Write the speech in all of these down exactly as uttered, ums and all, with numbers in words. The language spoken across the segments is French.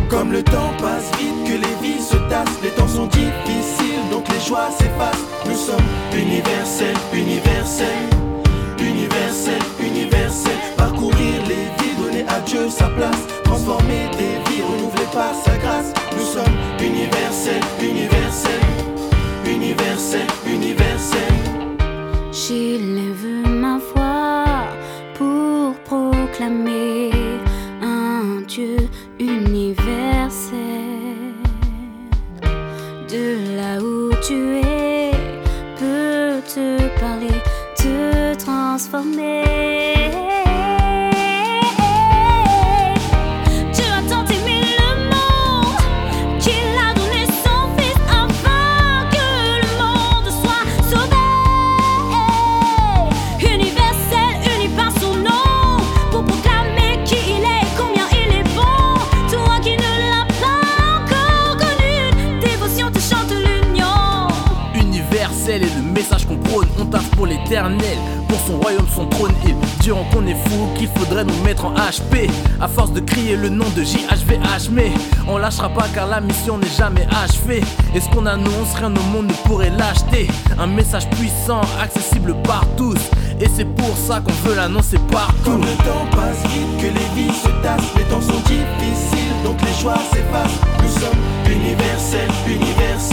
Comme le temps passe vite, que les vies se tassent, les temps sont difficiles, donc les joies s'effacent. Nous sommes universels, universels, universels, universels. Parcourir les vies, donner à Dieu sa place, transformer des vies, renouveler par sa grâce. Nous sommes universels, universels, universels, universels. J'élève ma voix pour proclamer un Dieu universel. De là où tu es, peut te parler, te transformer. Et le message qu'on prône, on taffe pour l'éternel, pour son royaume, son trône. Ils diront qu'on est fou, qu'il faudrait nous mettre en H P à force de crier le nom de J H V H. Mais on lâchera pas car la mission n'est jamais achevée. Et ce qu'on annonce, rien au monde ne pourrait l'acheter. Un message puissant, accessible par tous. Et c'est pour ça qu'on veut l'annoncer partout. Comme le temps passe vite, que les vies se tassent, les temps sont difficiles, donc les choix s'effacent. Nous sommes universels, universels,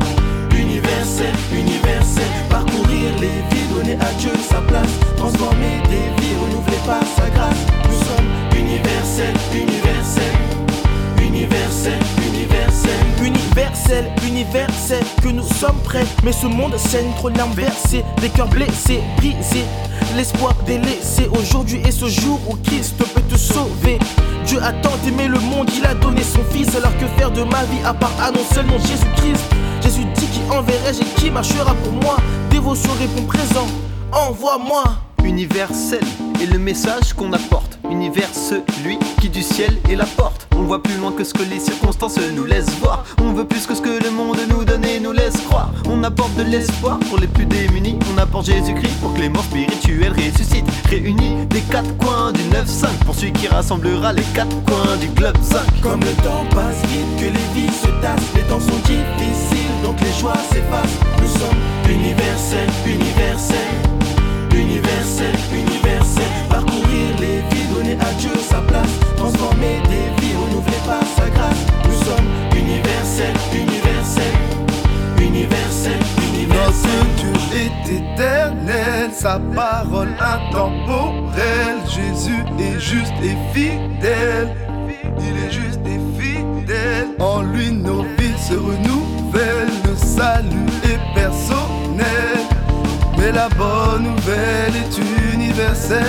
universel, universel. Parcourir les vies, donner à Dieu sa place, transformer des vies, renouveler par sa grâce. Nous sommes universels, universel, universel, universel. Universel, universel, que nous sommes prêts. Mais ce monde saigne, trop inversé, des cœurs blessés, brisés, l'espoir délaissé. Aujourd'hui est ce jour où Christ peut te sauver. Dieu a tant aimé le monde, il a donné son fils. Alors que faire de ma vie à part annoncer le nom de Jésus-Christ? Jésus dit qui enverrai-je et qui marchera pour moi. Dévotion répond présent, envoie-moi. Universel est le message qu'on apporte. Univers, celui qui du ciel est la porte. On voit plus loin que ce que les circonstances nous laissent voir. On veut plus que ce que le monde nous donne et nous laisse croire. On apporte de l'espoir pour les plus démunis. On apporte Jésus-Christ pour que les morts spirituels ressuscitent. Réunis des quatre coins du neuf cinq pour celui qui rassemblera les quatre coins du globe cinq. Comme le temps passe vite, que les vies se tassent, les temps sont difficiles, donc les choix s'effacent. Nous sommes universels, universels, universels, universels. Parcourir les vies, donner à Dieu sa place, transformer des vies, renouveler par sa grâce. Nous sommes universels, universels, universels, universels. Notre Dieu est éternel, sa parole intemporelle. Jésus est juste et fidèle, il est juste et fidèle. En lui nos vies se renouvellent, le salut est personnel, mais la bonne nouvelle est universelle.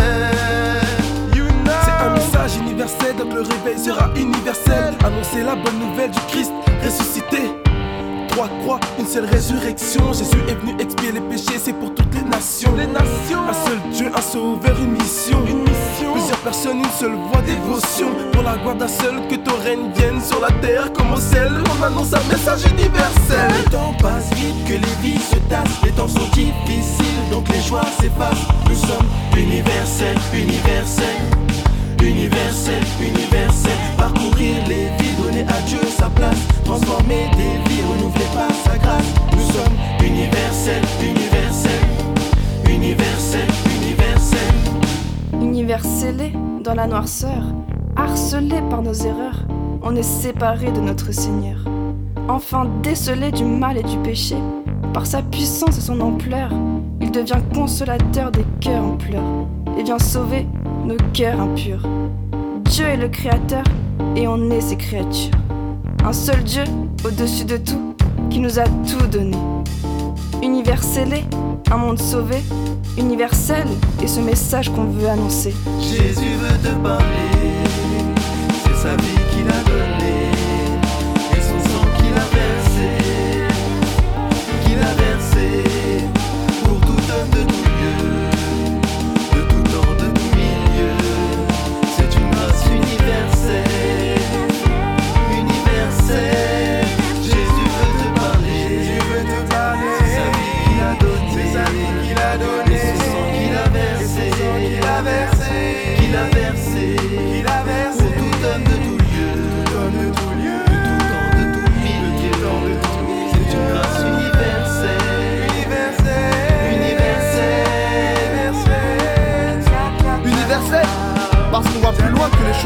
C'est un message universel, donc le réveil sera universel. Annoncer la bonne nouvelle du Christ ressuscité. Trois croix, une seule résurrection. Jésus est venu expier les péchés, c'est pour toutes les nations. Les nations. Un seul Dieu, un sauveur, une mission. Une mission. Plusieurs personnes, une seule voix, dévotion. Pour la gloire d'un seul, que ton règne vienne sur la terre comme au ciel. On annonce un message universel. Le temps passe vite, que les vies se tassent, les temps sont difficiles, donc les choix s'effacent. Nous sommes universels, universels, universels, universels. Parcourir les vies, donner à Dieu sa place, transformer des vies, renouveler par sa grâce. Nous sommes universels, universels, universels, universels. Universellés dans la noirceur, harcelés par nos erreurs, on est séparés de notre Seigneur. Enfin décelés du mal et du péché, par sa puissance et son ampleur, il devient consolateur des cœurs en pleurs et vient sauver nos cœurs impurs. Dieu est le Créateur et on est ses créatures. Un seul Dieu au-dessus de tout qui nous a tout donné. Universellés, un monde sauvé, universel est ce message qu'on veut annoncer. Jésus veut te parler, c'est sa vie qu'il a donnée et son sang qu'il a versé, qu'il a versé pour tout homme de tout lieu, de tout temps, de tout milieu. C'est une grâce universelle, universelle. Jésus veut te parler, Jésus veut te parler. C'est sa vie qu'il a donnée, c'est sa vie qu'il a donnée, et son sang qu'il a versé, qu'il a versé, qu'il a versé, qu'il a versé pour tout homme de tout lieu,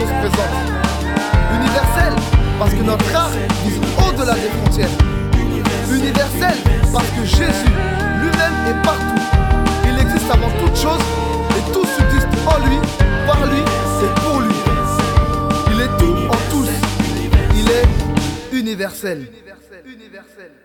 chose présente. Universel, parce que notre art vise au-delà des frontières. Universel, parce que Jésus lui-même est partout. Il existe avant toute chose et tout subsiste en lui, par lui et pour lui. Il est tout en tous. Il est universel. Universel.